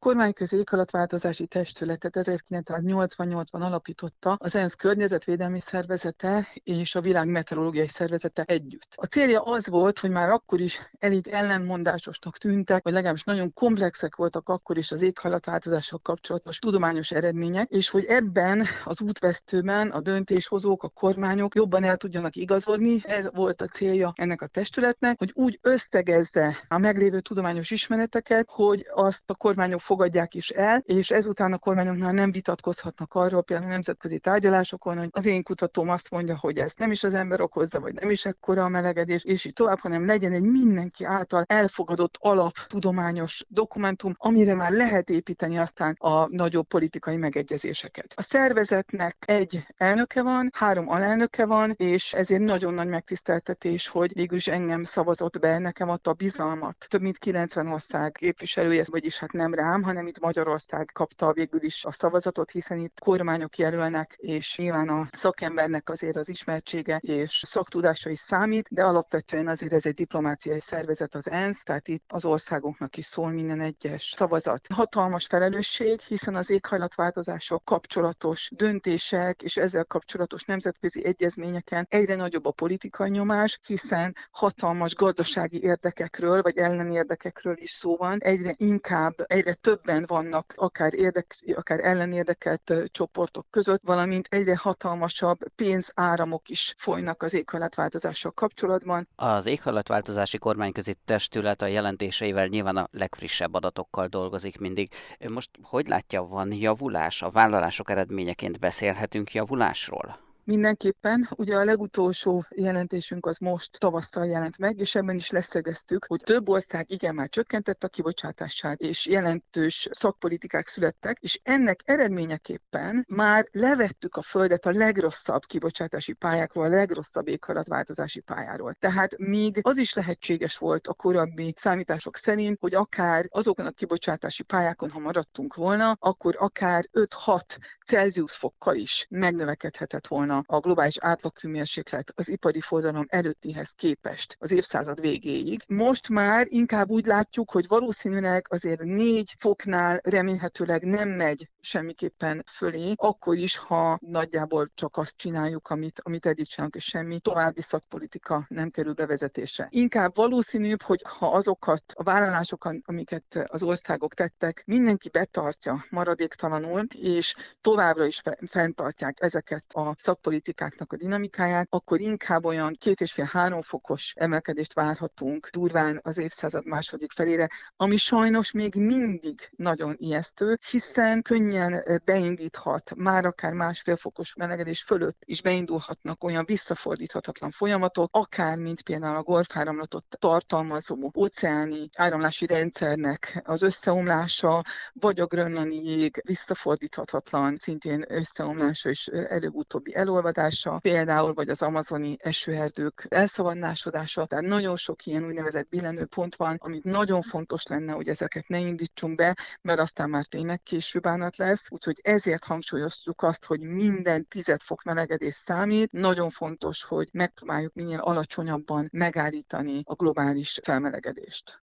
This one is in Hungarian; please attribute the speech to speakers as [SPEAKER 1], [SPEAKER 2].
[SPEAKER 1] kormányközi éghajlatváltozási testületet 1988-ban alapította az ENSZ környezetvédelmi szervezete és a Világ meteorológiai szervezete együtt. A célja az volt, hogy már akkor is elég ellenmondásosnak tűntek, vagy legalábbis nagyon komplexek voltak akkor is az éghajlatváltozással kapcsolatos tudományos eredmények, és hogy ebben az útvesztőben a döntéshozók, a kormányok jobban el tudjanak igazodni. Ez volt a célja ennek a testületnek, hogy úgy összegezze a meglévő tudományos ismereteket, hogy azt a kormányok fogadják is el, és ezután a kormányoknál nem vitatkozhatnak arról, például nemzetközi tárgyalásokon, hogy az én kutatóm azt mondja, hogy ezt nem is az ember okozza, vagy nem is ekkora a melegedés, és így tovább, hanem legyen egy mindenki által elfogadott alaptudományos dokumentum, amire már lehet építeni aztán a nagyobb politikai megegyezéseket. A szervezetnek egy elnöke van, 3 alelnöke van, és ezért nagyon nagy megtiszteltetés, hogy végül is engem szavazott be, nekem adta a bizalmat. Több mint 90 ország képviselője, vagyis hát nem rám, hanem itt Magyarország kapta végül is a szavazatot, hiszen itt kormányok jelölnek, és nyilván a szakembernek azért az ismertsége és szaktudása is számít, de alapvetően azért ez egy diplomáciai szervezet az ENSZ, tehát itt az országoknak is szól minden egyes szavazat. Hatalmas felelősség, hiszen az éghajlatváltozással kapcsolatos döntések és ezzel kapcsolatos nemzetközi egyezményeken egyre nagyobb a politikai nyomás, hiszen hatalmas gazdasági érdekekről vagy ellenérdekekről is szó van. Egyre inkább, egyre többen vannak akár ellenérdekelt csoportok között, valamint egyre hatalmasabb pénzáramok is folynak az éghajlatváltozással kapcsolatban.
[SPEAKER 2] Az éghajlatváltozási kormányközi testület a jelentéseivel nyilván a legfrissebb adatokkal dolgozik mindig. Most hogy látja, van javulás? A vállalások eredményeként beszélhetünk javulásról?
[SPEAKER 1] Mindenképpen, ugye a legutolsó jelentésünk az most tavasszal jelent meg, és ebben is leszögeztük, hogy több ország igen már csökkentett a kibocsátását, és jelentős szakpolitikák születtek, és ennek eredményeképpen már levettük a Földet a legrosszabb kibocsátási pályákról, a legrosszabb éghajlatváltozási pályáról. Tehát még az is lehetséges volt a korábbi számítások szerint, hogy akár azokon a kibocsátási pályákon, ha maradtunk volna, akkor akár 5-6 Celsius fokkal is megnövekedhetett volna a globális átlaghőmérséklet az ipari forradalom előttihez képest az évszázad végéig. Most már inkább úgy látjuk, hogy valószínűleg azért 4 foknál remélhetőleg nem megy semmiképpen fölé, akkor is, ha nagyjából csak azt csináljuk, amit eddig csinálunk, és semmi további szakpolitika nem kerül bevezetésre. Inkább valószínűbb, hogy ha azokat a vállalásokat, amiket az országok tettek, mindenki betartja maradéktalanul, és továbbra is fenntartják ezeket a szakpolitikáknak a dinamikáját, akkor inkább olyan 2,5-3 fokos emelkedést várhatunk durván az évszázad második felére, ami sajnos még mindig nagyon ijesztő, hiszen könnyen beindíthat, már akár 1,5 fokos melegedés fölött is beindulhatnak olyan visszafordíthatatlan folyamatok, akár mint például a golfáramlatot tartalmazó óceáni áramlási rendszernek az összeomlása, vagy a grönlandi jég visszafordíthatatlan szintén összeomlása és előbb-utóbbi elolvadása, például vagy az amazoni esőerdők elszavannásodása, tehát nagyon sok ilyen úgynevezett billenőpont van, amit nagyon fontos lenne, hogy ezeket ne indítsunk be, mert aztán már tényleg késő bánat lesz, úgyhogy ezért hangsúlyoztuk azt, hogy minden 10 fok melegedés számít. Nagyon fontos, hogy megpróbáljuk minél alacsonyabban megállítani a globális felmelegedést.